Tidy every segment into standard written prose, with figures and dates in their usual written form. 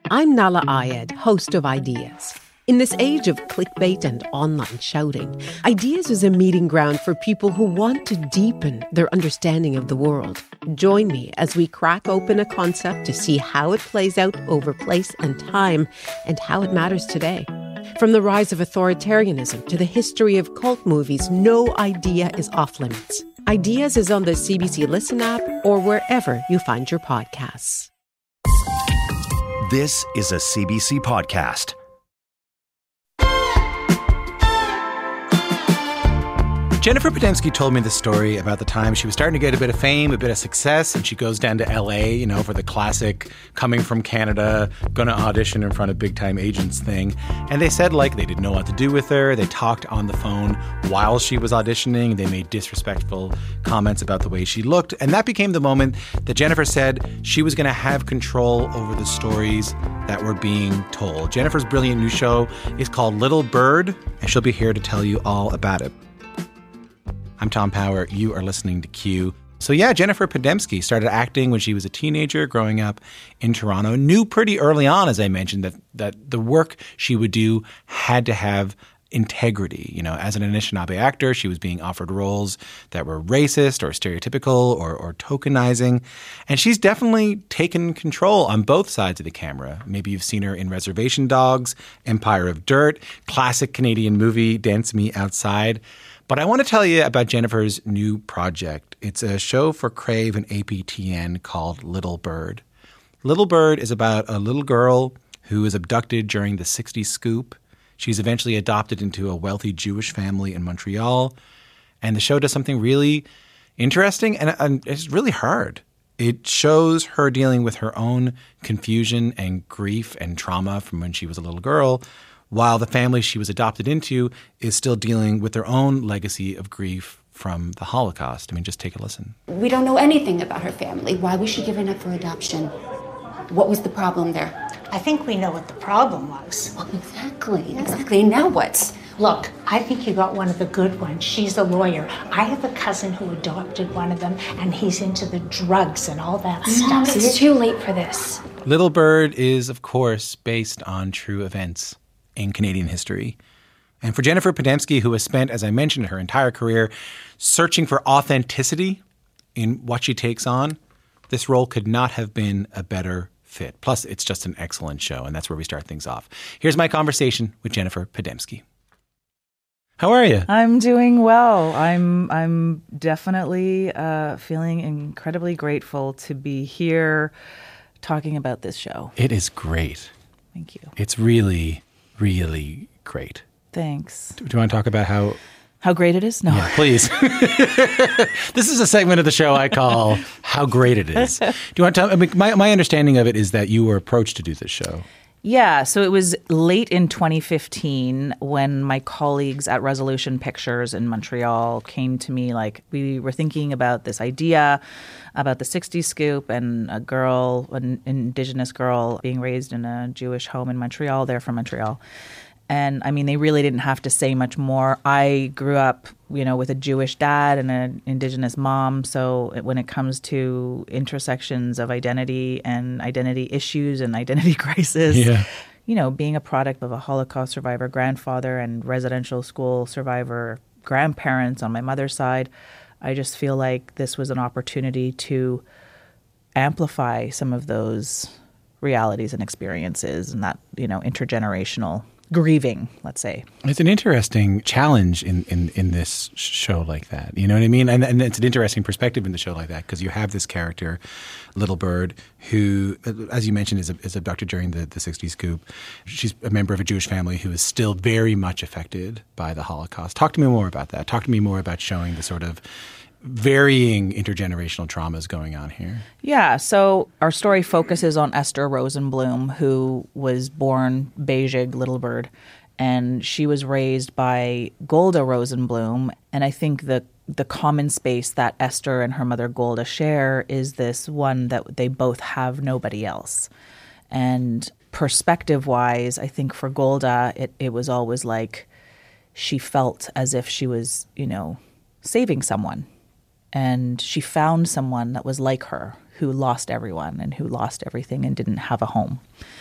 I'm Nala Ayed, host of Ideas. In this age of clickbait and online shouting, Ideas is a meeting ground for people who want to deepen their understanding of the world. Join me as we crack open a concept to see how it plays out over place and time and how it matters today. From the rise of authoritarianism to the history of cult movies, no idea is off limits. Ideas is on the CBC Listen app or wherever you find your podcasts. This is a CBC podcast. Jennifer Podemsky told me the story about the time she was starting to get a bit of fame, a bit of success, and she goes down to LA, for the classic coming from Canada, going to audition in front of big-time agents thing. And they said, they didn't know what to do with her. They talked on the phone while she was auditioning. They made disrespectful comments about the way she looked. And that became the moment that Jennifer said she was going to have control over the stories that were being told. Jennifer's brilliant new show is called Little Bird, and she'll be here to tell you all about it. I'm Tom Power. You are listening to Q. So Jennifer Podemsky started acting when she was a teenager growing up in Toronto. Knew pretty early on, as I mentioned, that the work she would do had to have integrity. As an Anishinaabe actor, she was being offered roles that were racist or stereotypical or tokenizing. And she's definitely taken control on both sides of the camera. Maybe you've seen her in Reservation Dogs, Empire of Dirt, classic Canadian movie, Dance Me Outside. But I want to tell you about Jennifer's new project. It's a show for Crave and APTN called Little Bird. Little Bird is about a little girl who is abducted during the 60s scoop. She's eventually adopted into a wealthy Jewish family in Montreal. And the show does something really interesting and it's really hard. It shows her dealing with her own confusion and grief and trauma from when she was a little girl, while the family she was adopted into is still dealing with their own legacy of grief from the Holocaust. Just take a listen. We don't know anything about her family. Why was she given up for adoption? What was the problem there? I think we know what the problem was. Well, exactly. Now what? Look, I think you got one of the good ones. She's a lawyer. I have a cousin who adopted one of them, and he's into the drugs and all that Mom, stuff. it's too late for this. Little Bird is, of course, based on true events in Canadian history. And for Jennifer Podemsky, who has spent, as I mentioned, her entire career searching for authenticity in what she takes on, this role could not have been a better fit. Plus, it's just an excellent show, and that's where we start things off. Here's my conversation with Jennifer Podemsky. How are you? I'm doing well. I'm definitely feeling incredibly grateful to be here talking about this show. It is great. Thank you. It's really, really great. Thanks. Do you want to talk about how great it is? No. Yeah, please. This is a segment of the show I call How Great It Is. Do you want to tell my understanding of it is that you were approached to do this show. Yeah, so it was late in 2015 when my colleagues at Resolution Pictures in Montreal came to me, we were thinking about this idea about the 60s scoop and an Indigenous girl being raised in a Jewish home in Montreal. They're from Montreal. And they really didn't have to say much more. I grew up, with a Jewish dad and an Indigenous mom. So when it comes to intersections of identity and identity issues and identity crisis, being a product of a Holocaust survivor grandfather and residential school survivor grandparents on my mother's side, I just feel like this was an opportunity to amplify some of those realities and experiences and that, intergenerational grieving, let's say. It's an interesting challenge in this show like that. You know what I mean? And it's an interesting perspective in the show like that because you have this character, Little Bird, who, as you mentioned, is abducted during the 60s scoop. She's a member of a Jewish family who is still very much affected by the Holocaust. Talk to me more about that. Talk to me more about showing the sort of varying intergenerational traumas going on here. Yeah, so our story focuses on Esther Rosenblum, who was born Beijing Little Bird, and she was raised by Golda Rosenblum. And I think the common space that Esther and her mother Golda share is this one that they both have nobody else. And perspective-wise, I think for Golda, it was always like she felt as if she was, saving someone. And she found someone that was like her, who lost everyone and who lost everything and didn't have a home.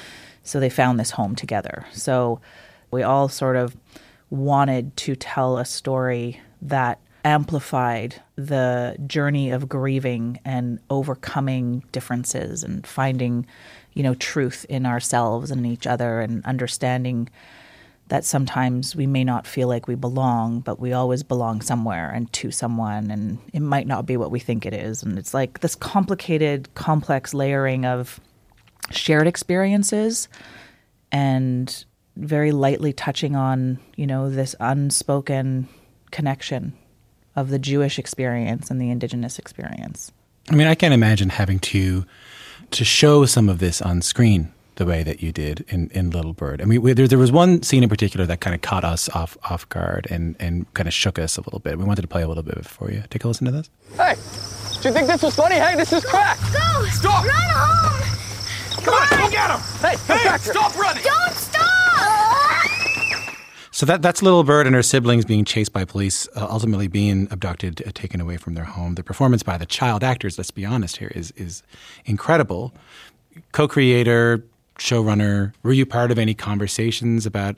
So they found this home together. So we all sort of wanted to tell a story that amplified the journey of grieving and overcoming differences and finding, truth in ourselves and in each other, and understanding that sometimes we may not feel like we belong, but we always belong somewhere and to someone, and it might not be what we think it is. And it's like this complicated, complex layering of shared experiences and very lightly touching on, this unspoken connection of the Jewish experience and the Indigenous experience. I mean, I can't imagine having to show some of this on screen the way that you did in Little Bird. I mean, there was one scene in particular that kind of caught us off guard and kind of shook us a little bit. We wanted to play a little bit for you. Take a listen to this. Hey, do you think this was funny? Hey, this is crack. Go! Stop! Run home! Come on, go get him! Hey, stop running! Don't stop! So that's Little Bird and her siblings being chased by police, ultimately being abducted, taken away from their home. The performance by the child actors, let's be honest here, is incredible. Co-creator, showrunner, were you part of any conversations about,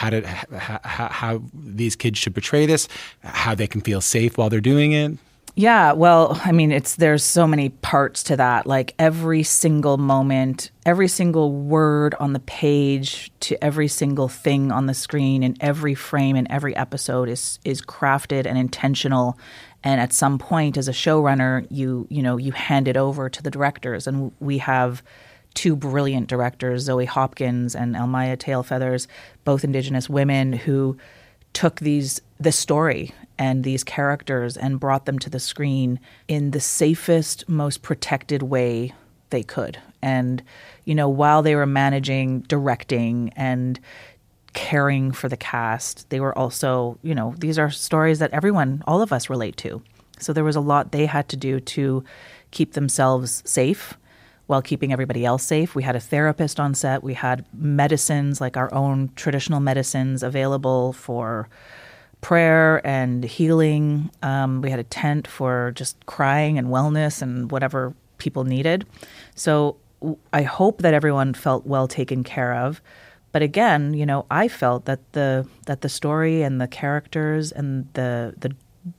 how these kids should portray this, how they can feel safe while they're doing it? Yeah, well, there's so many parts to that. Like every single moment, every single word on the page to every single thing on the screen in every frame in every episode is crafted and intentional. And at some point as a showrunner, you hand it over to the directors. And we have two brilliant directors, Zoe Hopkins and Elmaya Tailfeathers, both Indigenous women who took this story and these characters and brought them to the screen in the safest, most protected way they could. And, while they were managing, directing, and caring for the cast, they were also, these are stories that all of us relate to. So there was a lot they had to do to keep themselves safe while keeping everybody else safe. We had a therapist on set. We had medicines, like our own traditional medicines, available for prayer and healing. We had a tent for just crying and wellness and whatever people needed. So I hope that everyone felt well taken care of. But again, I felt that the story and the characters and that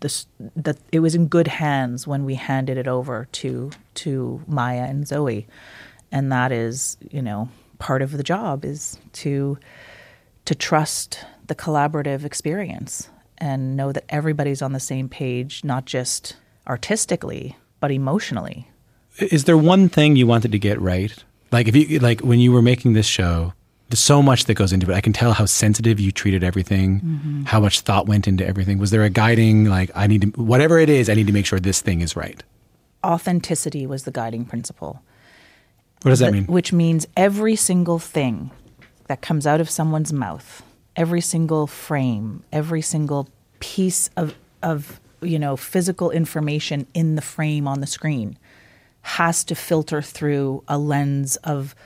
it was in good hands when we handed it over to Maya and Zoe. And that is, part of the job is to trust the collaborative experience and know that everybody's on the same page, not just artistically, but emotionally. Is there one thing you wanted to get right? When you were making this show, there's so much that goes into it. I can tell how sensitive you treated everything, how much thought went into everything. Was there a guiding, whatever it is, I need to make sure this thing is right? Authenticity was the guiding principle. What does that mean? Which means every single thing that comes out of someone's mouth, every single frame, every single piece of physical information in the frame on the screen has to filter through a lens of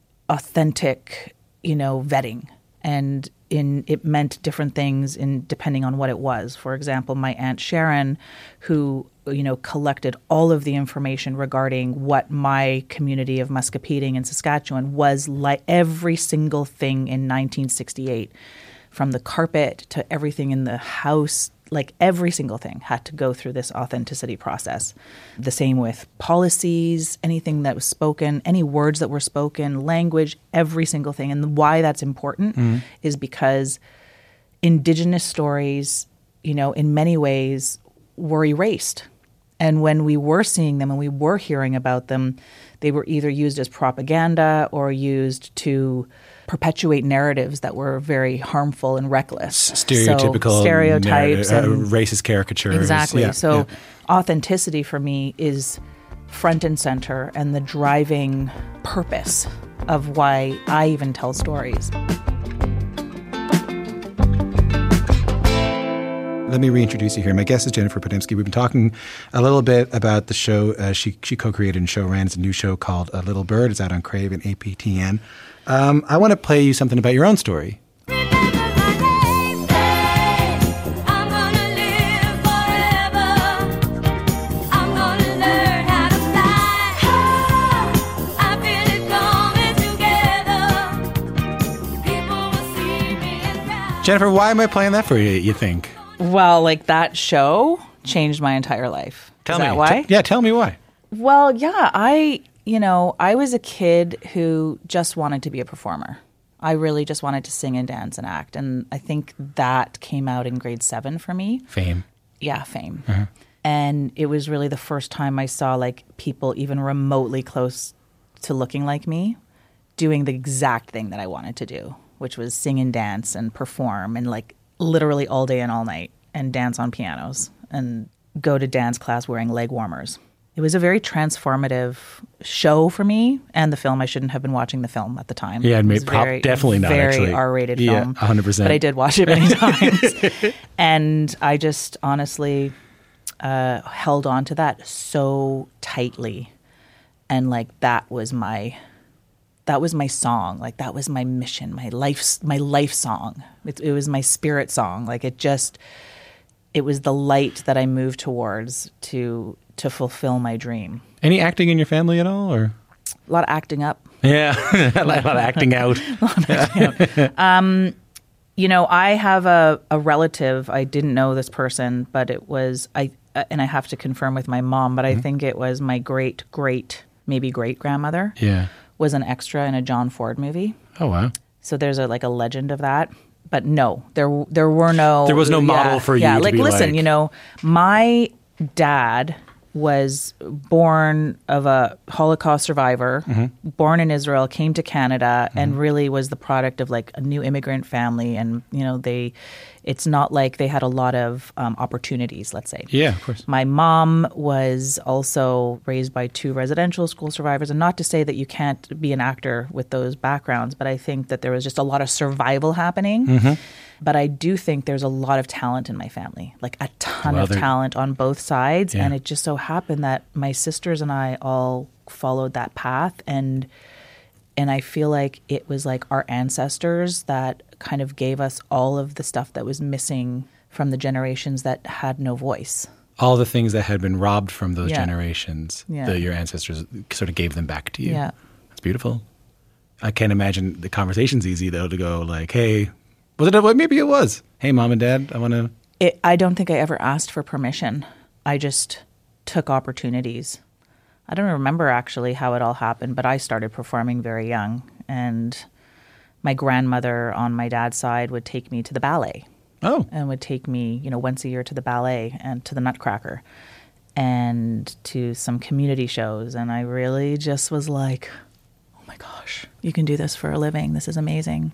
authentic, vetting. And it meant different things depending on what it was. For example, my Aunt Sharon, who collected all of the information regarding what my community of Muscopeding in Saskatchewan was like, every single thing in 1968, from the carpet to everything in the house, like every single thing had to go through this authenticity process. The same with policies, anything that was spoken, any words that were spoken, language, every single thing. And why that's important is because Indigenous stories, in many ways were erased. And when we were seeing them and we were hearing about them, they were either used as propaganda or used to perpetuate narratives that were very harmful and reckless. Stereotypical stereotypes and racist caricatures. Exactly. Authenticity for me is front and center and the driving purpose of why I even tell stories. Let me reintroduce you here. My guest is Jennifer Podemsky. We've been talking a little bit about the show she co-created and show ran. It's a new show called Little Bird. It's out on Crave and APTN. I want to play you something about your own story. Jennifer, why am I playing that for you, you think? Well, like that show changed my entire life. Tell Is me. that why? Yeah, tell me why. Well, yeah, I was a kid who just wanted to be a performer. I really just wanted to sing and dance and act. And I think that came out in grade 7 for me. Fame. Yeah, Fame. And it was really the first time I saw like people even remotely close to looking like me doing the exact thing that I wanted to do, which was sing and dance and perform and like literally all day and all night and dance on pianos and go to dance class wearing leg warmers. It was a very transformative show for me and the film. I shouldn't have been watching the film at the time. Yeah, definitely not, very actually. R-rated Yeah, film. 100%. But I did watch it many times. And I just honestly held on to that so tightly. And like that was my song. Like that was my mission, my life song. It was my spirit song. Like it was the light that I moved towards to fulfill my dream. Any acting in your family at all, or a lot of acting up? Yeah, a lot of acting out. I have a relative. I didn't know this person, but it was and I have to confirm with my mom, but I think it was my great grandmother. Yeah, was an extra in a John Ford movie. Oh wow! So there's a legend of that. But no, there was no model for you. Yeah, to like be listen, my dad was born of a Holocaust survivor, born in Israel, came to Canada, and really was the product of like a new immigrant family. And it's not like they had a lot of opportunities, let's say. Yeah, of course. My mom was also raised by 2 residential school survivors, and not to say that you can't be an actor with those backgrounds, but I think that there was just a lot of survival happening. But I do think there's a lot of talent in my family, like a ton of talent on both sides. Yeah. And it just so happened that my sisters and I all followed that path. And I feel like it was like our ancestors that kind of gave us all of the stuff that was missing from the generations that had no voice. All the things that had been robbed from those generations, your ancestors sort of gave them back to you. Yeah. That's beautiful. I can't imagine the conversation's easy, though, to go like, hey, was it? Maybe it was. Hey, Mom and Dad, I want to. I don't think I ever asked for permission. I just took opportunities. I don't remember actually how it all happened, but I started performing very young. And my grandmother on my dad's side would take me to the ballet. Oh. And would take me, once a year to the ballet and to the Nutcracker and to some community shows. And I really just was like, oh my gosh, you can do this for a living. This is amazing.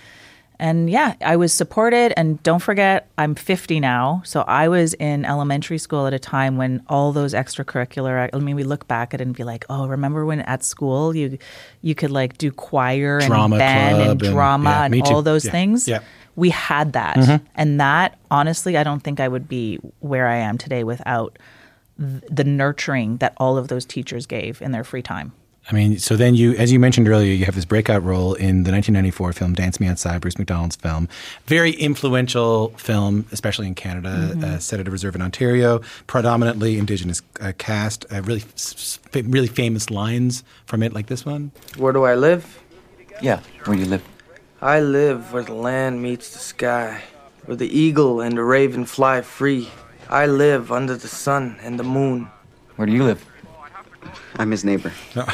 And yeah, I was supported. And don't forget, I'm 50 now. So I was in elementary school at a time when all those extracurricular, we look back at it and be like, oh, remember when at school you could like do choir and drama band and drama and all those Yeah. things? Yeah. We had that. And that, honestly, I don't think I would be where I am today without the nurturing that all of those teachers gave in their free time. I mean, so then you, as you mentioned earlier, you have this breakout role in the 1994 film Dance Me Outside, Bruce McDonald's film. Very influential film, especially in Canada, set at a reserve in Ontario, predominantly Indigenous cast, really famous lines from it like this one. Where do I live? Yeah, where do you live? I live where the land meets the sky, where the eagle and the raven fly free. I live under the sun and the moon. Where do you live? I'm his neighbor.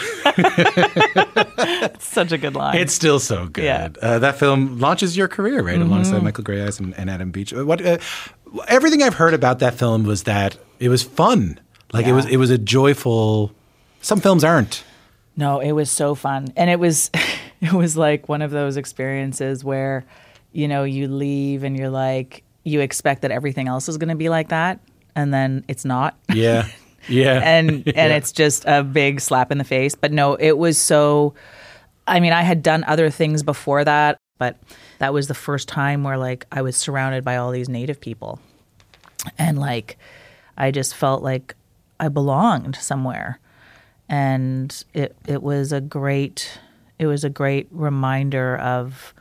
It's such a good line. It's still so good. Yeah. That film launches your career, right, alongside Michael Grey Eyes and Adam Beach. Everything I've heard about that film was that it was fun. Like it was a joyful. Some films aren't. No, it was so fun, and it was like one of those experiences where, you leave and you're like, you expect that everything else is going to be like that, and then it's not. Yeah. Yeah. and it's just a big slap in the face. But no, it was so, I had done other things before that, but that was the first time where like I was surrounded by all these Native people. And like, I just felt like I belonged somewhere. And it was a great reminder of,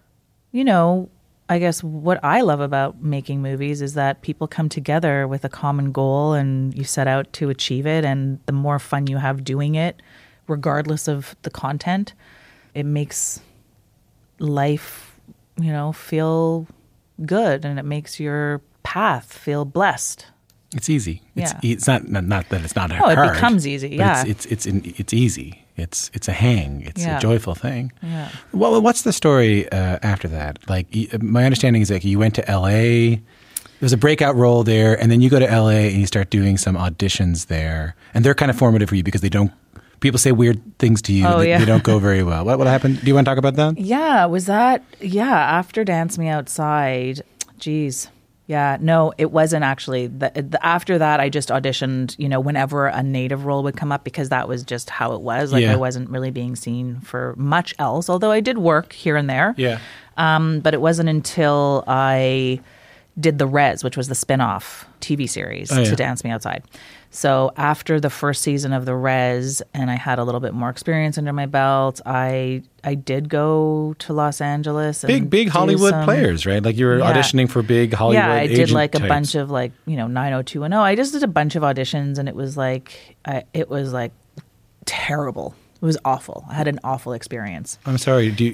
I guess what I love about making movies is that people come together with a common goal and you set out to achieve it. And the more fun you have doing it, regardless of the content, it makes life, feel good and it makes your path feel blessed. It's easy. Yeah. It's not that it's not Oh, hard. it becomes easy. Yeah. It's easy. It's a hang. It's a joyful thing. Yeah. Well, what's the story after that? Like, my understanding is like you went to L.A. There's a breakout role there, and then you go to L.A. and you start doing some auditions there, and they're kind of formative for you because they don't. People say weird things to you. They don't go very well. What happened? Do you want to talk about that? Yeah. Was that? Yeah. After Dance Me Outside, geez. Yeah, no, it wasn't actually. After that, I just auditioned, whenever a native role would come up because that was just how it was. Like I wasn't really being seen for much else, although I did work here and there. Yeah. But it wasn't until I did The Res, which was the spin-off TV series to Dance Me Outside. So after the first season of The Res, and I had a little bit more experience under my belt, I did go to Los Angeles. And big Hollywood players, right? Like you were auditioning for big Hollywood I did like types. a bunch of 90210. I just did a bunch of auditions, and it was like terrible. It was awful. I had an awful experience. I'm sorry. Do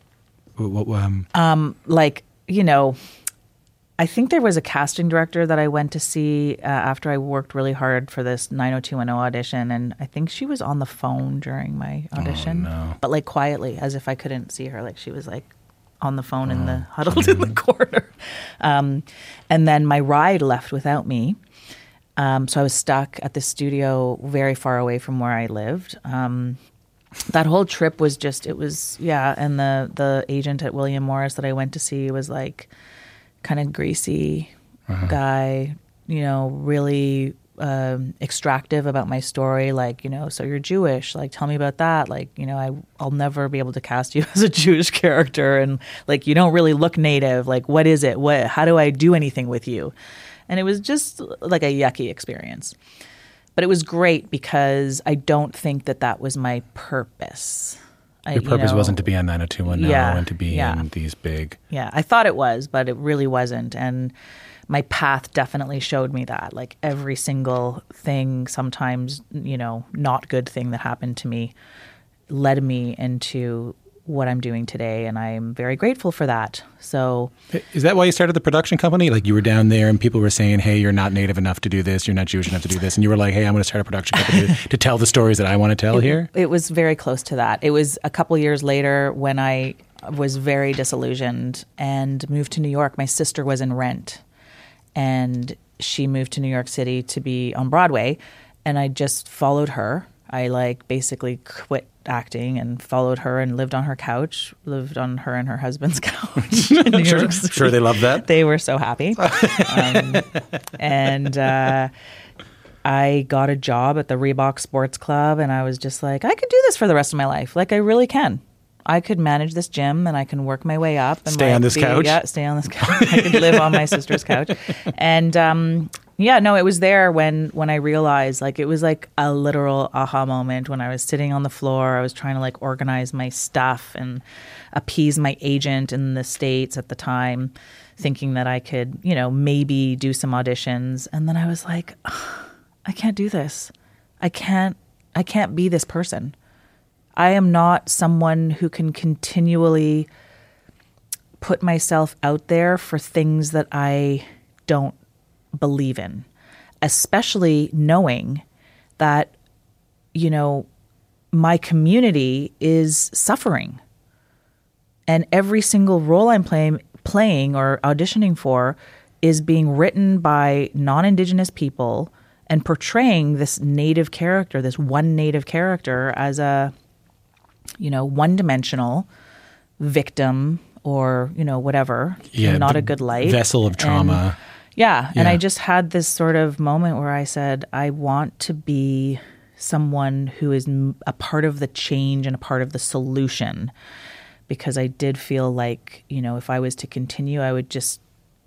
you? I think there was a casting director that I went to see after I worked really hard for this 90210 audition, and I think she was on the phone during my audition, but like quietly, as if I couldn't see her. Like she was like on the phone huddled in the corner. And then my ride left without me, so I was stuck at the studio very far away from where I lived. That whole trip was and the agent at William Morris that I went to see was like kind of greasy guy, really extractive about my story. Like, so you're Jewish, like, tell me about that. Like, I'll never be able to cast you as a Jewish character. And like, you don't really look native. Like, what is it? How do I do anything with you? And it was just like a yucky experience. But it was great because I don't think that was my purpose. Your purpose wasn't to be on 90210 and to be in these big... Yeah, I thought it was, but it really wasn't. And my path definitely showed me that. Like every single thing, sometimes, not good thing that happened to me led me into what I'm doing today. And I'm very grateful for that. So... Is that why you started the production company? Like you were down there and people were saying, hey, you're not native enough to do this. You're not Jewish enough to do this. And you were like, hey, I'm going to start a production company to tell the stories that I want to tell here? It was very close to that. It was a couple years later when I was very disillusioned and moved to New York. My sister was in Rent and she moved to New York City to be on Broadway. And I just followed her. I basically quit acting and followed her and lived on her couch, lived on her and her husband's couch. Sure they loved that. They were so happy. And I got a job at the Reebok Sports Club, and I was just like, I could do this for the rest of my life. Like, I really can. I could manage this gym and I can work my way up. And stay on this couch? Yeah, stay on this couch. I could live on my sister's couch. And it was there when I realized, like, it was like a literal aha moment when I was sitting on the floor. I was trying to like organize my stuff and appease my agent in the States at the time, thinking that I could, maybe do some auditions. And then I was like, I can't do this. I can't be this person. I am not someone who can continually put myself out there for things that I don't believe in, especially knowing that, my community is suffering. And every single role I'm playing or auditioning for is being written by non-Indigenous people and portraying this native character, this one native character as a one-dimensional victim or, whatever, not a good light. Vessel of trauma. And I just had this sort of moment where I said, I want to be someone who is a part of the change and a part of the solution, because I did feel like, if I was to continue, I would just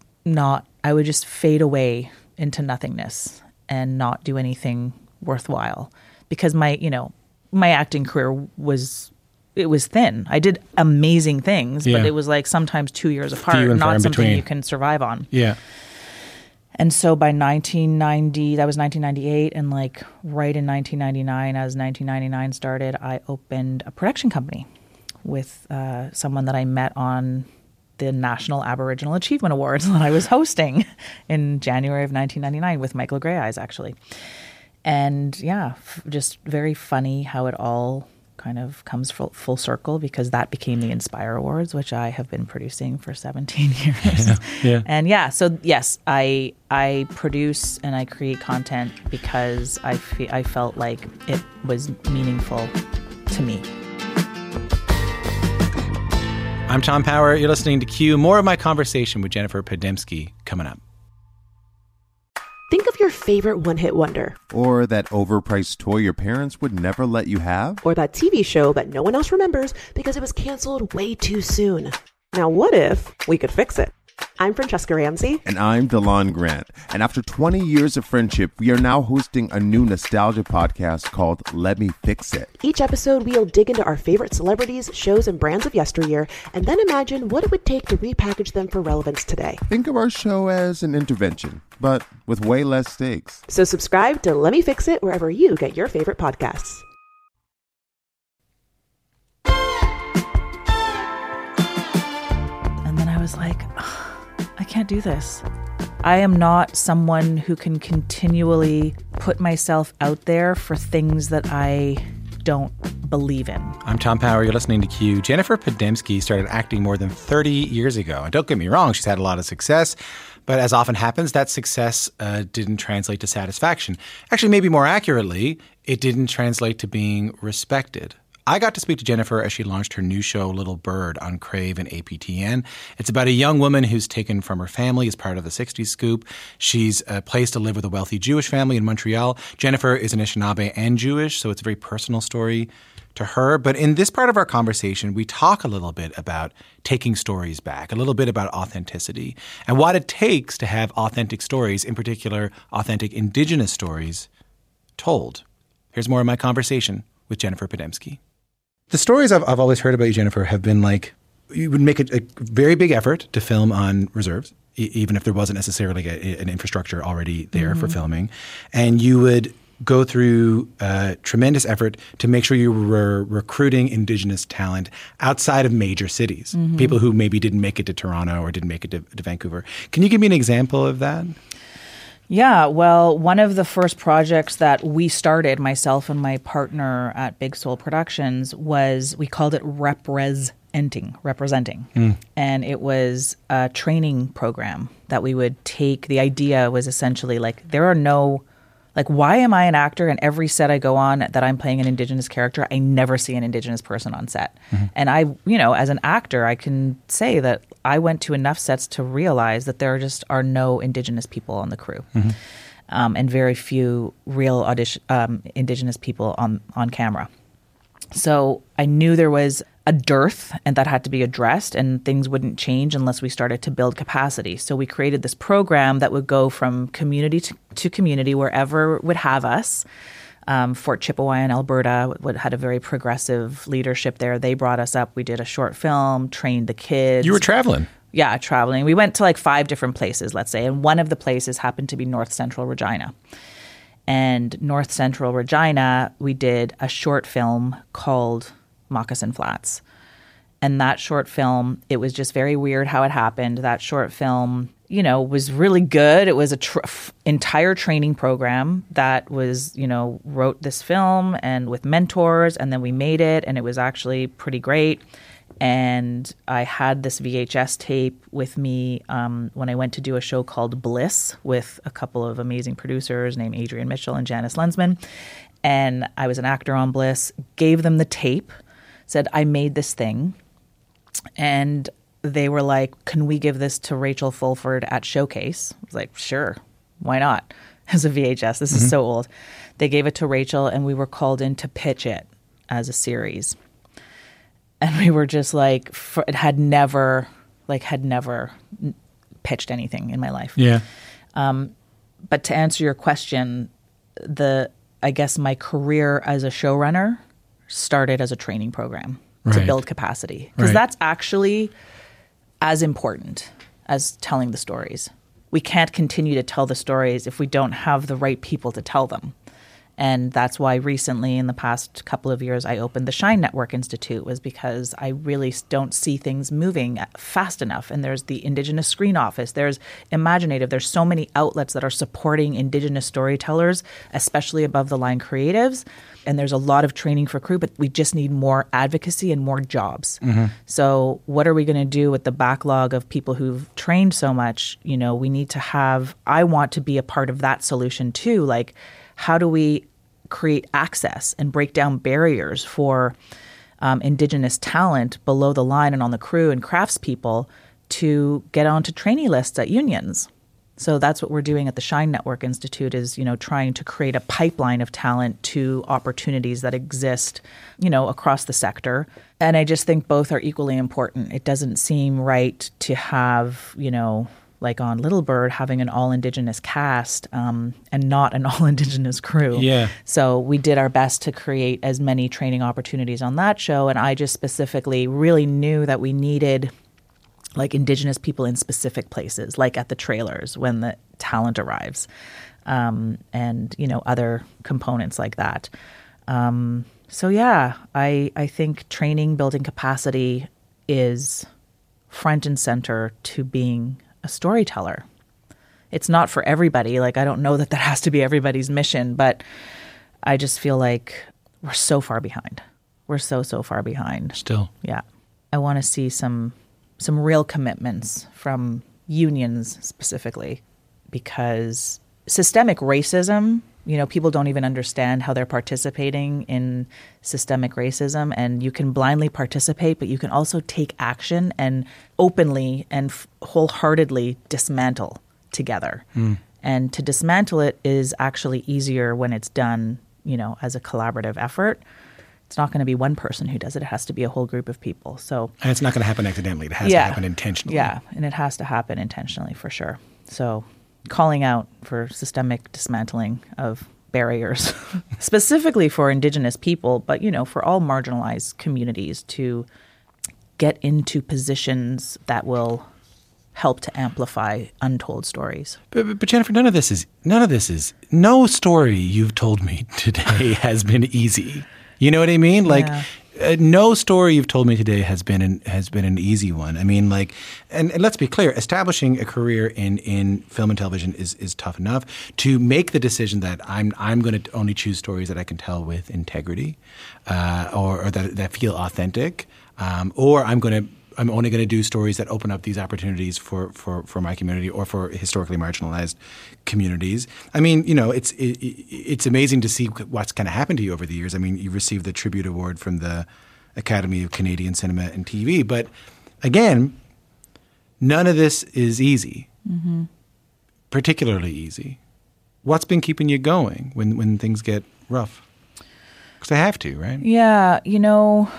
fade away into nothingness and not do anything worthwhile, because my acting career was thin. I did amazing things, but it was like sometimes 2 years apart, not something you can survive on. Yeah. And so by 1990, that was 1998, and like right in 1999, as 1999 started, I opened a production company with someone that I met on the National Aboriginal Achievement Awards that I was hosting in January of 1999 with Michael Grey Eyes, actually. And yeah, just very funny how it all kind of comes full circle, because that became the Inspire Awards, which I have been producing for 17 years. Yeah. And yeah, so yes, I produce and I create content because I felt like it was meaningful to me. I'm Tom Power. You're listening to Q. More of my conversation with Jennifer Podemsky coming up. Think of your favorite one-hit wonder. Or that overpriced toy your parents would never let you have. Or that TV show that no one else remembers because it was canceled way too soon. Now what if we could fix it? I'm Francesca Ramsey. And I'm DeLon Grant. And after 20 years of friendship, we are now hosting a new nostalgia podcast called Let Me Fix It. Each episode, we'll dig into our favorite celebrities, shows, and brands of yesteryear, and then imagine what it would take to repackage them for relevance today. Think of our show as an intervention, but with way less stakes. So subscribe to Let Me Fix It wherever you get your favorite podcasts. And then I was like, I can't do this. I am not someone who can continually put myself out there for things that I don't believe in. I'm Tom Power. You're listening to Q. Jennifer Podemsky started acting more than 30 years ago. And don't get me wrong, she's had a lot of success. But as often happens, that success didn't translate to satisfaction. Actually, maybe more accurately, it didn't translate to being respected. I got to speak to Jennifer as she launched her new show, Little Bird, on Crave and APTN. It's about a young woman who's taken from her family as part of the 60s scoop. She's placed to live with a wealthy Jewish family in Montreal. Jennifer is an Anishinaabe and Jewish, so it's a very personal story to her. But in this part of our conversation, we talk a little bit about taking stories back, a little bit about authenticity, and what it takes to have authentic stories, in particular, authentic Indigenous stories, told. Here's more of my conversation with Jennifer Podemsky. The stories I've always heard about you, Jennifer, have been like you would make a very big effort to film on reserves, even if there wasn't necessarily an infrastructure already there for filming. And you would go through tremendous effort to make sure you were recruiting Indigenous talent outside of major cities, people who maybe didn't make it to Toronto or didn't make it to Vancouver. Can you give me an example of that? Yeah, well, one of the first projects that we started, myself and my partner at Big Soul Productions, was, we called it representing. And it was a training program that we would take. The idea was essentially like, there are no, like, why am I an actor and every set I go on that I'm playing an Indigenous character, I never see an Indigenous person on set. And I, as an actor, I can say that I went to enough sets to realize that there just are no Indigenous people on the crew, and very few real Indigenous people on camera. So I knew there was a dearth, and that had to be addressed, and things wouldn't change unless we started to build capacity. So we created this program that would go from community to community, wherever would have us. Fort Chippewa in Alberta had a very progressive leadership there. They brought us up. We did a short film, trained the kids. You were traveling. Yeah, traveling. We went to like 5 different places, let's say, and one of the places happened to be North Central Regina. And North Central Regina, we did a short film called Moccasin Flats. And that short film, it was just very weird how it happened. That short film, was really good. It was a entire training program that was, wrote this film and with mentors, and then we made it, and it was actually pretty great. And I had this VHS tape with me when I went to do a show called Bliss with a couple of amazing producers named Adrian Mitchell and Janice Lensman. And I was an actor on Bliss, gave them the tape, said, I made this thing. And they were like, can we give this to Rachel Fulford at Showcase? I was like, sure, why not? As a VHS, this is so old. They gave it to Rachel, and we were called in to pitch it as a series. And we were just like, had never pitched anything in my life. Yeah. But to answer your question, I guess my career as a showrunner started as a training program to build capacity. Because that's actually as important as telling the stories. We can't continue to tell the stories if we don't have the right people to tell them. And that's why recently, in the past couple of years, I opened the Shine Network Institute, was because I really don't see things moving fast enough. And there's the Indigenous Screen Office, there's Imaginative, there's so many outlets that are supporting Indigenous storytellers, especially above the line creatives. And there's a lot of training for crew, but we just need more advocacy and more jobs. So what are we going to do with the backlog of people who've trained so much? You know, we need to have, I want to be a part of that solution too. Like, how do we create access and break down barriers for Indigenous talent below the line and on the crew and craftspeople to get onto trainee lists at unions? So that's what we're doing at the Shine Network Institute, is, you know, trying to create a pipeline of talent to opportunities that exist, you know, across the sector. And I just think both are equally important. It doesn't seem right to have, you know, like on Little Bird, having an all-Indigenous cast and not an all-Indigenous crew. Yeah. So we did our best to create as many training opportunities on that show. And I just specifically really knew that we needed like Indigenous people in specific places, like at the trailers when the talent arrives, and, you know, other components like that. So yeah, I think training, building capacity is front and center to being a storyteller. It's not for everybody. Like, I don't know that has to be everybody's mission, but I just feel like we're so far behind. We're so far behind. Still. Yeah. I want to see some real commitments from unions specifically, because systemic racism, you know, people don't even understand how they're participating in systemic racism, and you can blindly participate, but you can also take action and openly and wholeheartedly dismantle together. And to dismantle it is actually easier when it's done, you know, as a collaborative effort. It's not going to be one person who does it. It has to be a whole group of people. So, and it's not going to happen accidentally. It has to happen intentionally. Yeah, and it has to happen intentionally for sure. So calling out for systemic dismantling of barriers, specifically for Indigenous people, but, you know, for all marginalized communities to get into positions that will help to amplify untold stories. But Jennifer, no story you've told me today has been easy. You know what I mean? Like, no story you've told me today has been an easy one. I mean, like, and let's be clear, establishing a career in film and television is tough enough. To make the decision that I'm going to only choose stories that I can tell with integrity, or that feel authentic, or I'm only going to do stories that open up these opportunities for my community or for historically marginalized communities. I mean, you know, it's amazing to see what's kind of happened to you over the years. I mean, you received the Tribute Award from the Academy of Canadian Cinema and TV. But again, none of this is easy, particularly easy. What's been keeping you going when things get rough? Because they have to, right? Yeah, you know,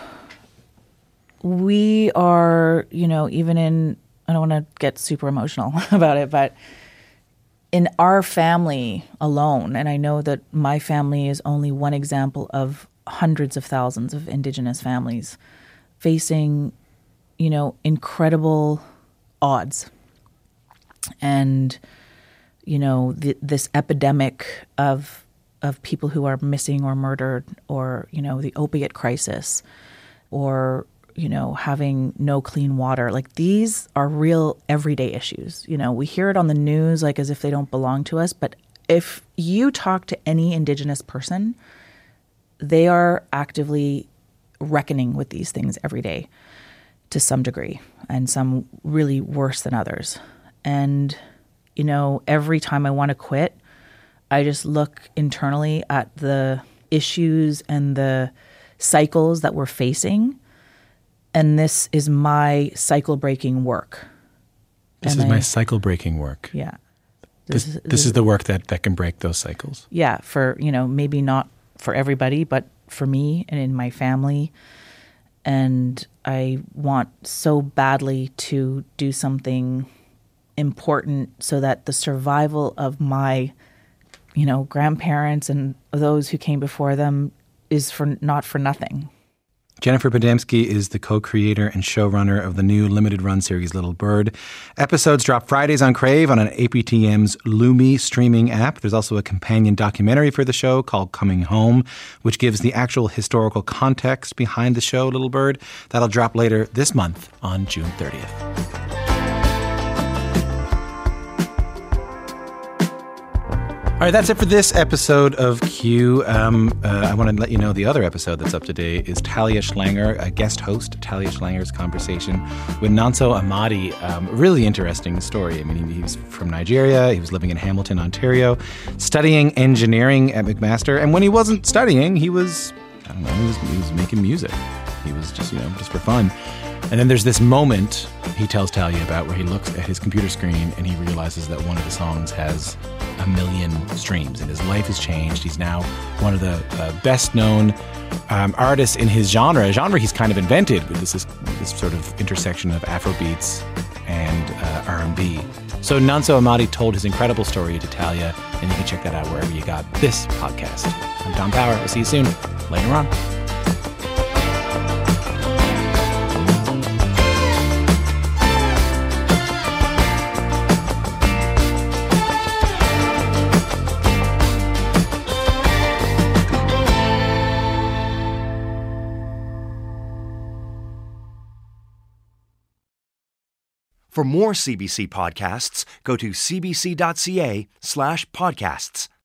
we are, you know, even in, I don't want to get super emotional about it, but in our family alone, and I know that my family is only one example of hundreds of thousands of Indigenous families facing, you know, incredible odds. And, you know, this epidemic of people who are missing or murdered, or, you know, the opiate crisis, or, you know, having no clean water. Like, these are real everyday issues. You know, we hear it on the news like as if they don't belong to us. But if you talk to any Indigenous person, they are actively reckoning with these things every day to some degree, and some really worse than others. And, you know, every time I want to quit, I just look internally at the issues and the cycles that we're facing. And this is my cycle-breaking work. This is my cycle-breaking work. Yeah. This is the work that can break those cycles. Yeah, for, you know, maybe not for everybody, but for me and in my family. And I want so badly to do something important so that the survival of my, you know, grandparents and those who came before them is not for nothing. Jennifer Podemsky is the co-creator and showrunner of the new limited-run series Little Bird. Episodes drop Fridays on Crave on an APTM's Lumi streaming app. There's also a companion documentary for the show called Coming Home, which gives the actual historical context behind the show Little Bird. That'll drop later this month on June 30th. All right, that's it for this episode of Q. I want to let you know the other episode that's up today is Talia Schlanger, a guest host, Talia Schlanger's conversation with Nonso Amadi. Really interesting story. I mean, he's from Nigeria. He was living in Hamilton, Ontario, studying engineering at McMaster. And when he wasn't studying, he was making music. He was just for fun. And then there's this moment he tells Talia about where he looks at his computer screen and he realizes that one of the songs has 1 million streams and his life has changed. He's now one of the best-known artists in his genre, a genre he's kind of invented with this sort of intersection of Afrobeats and R&B. So Nonso Amadi told his incredible story to Talia, and you can check that out wherever you got this podcast. I'm Tom Power. We'll see you soon. Later on. For more CBC podcasts, go to cbc.ca/podcasts.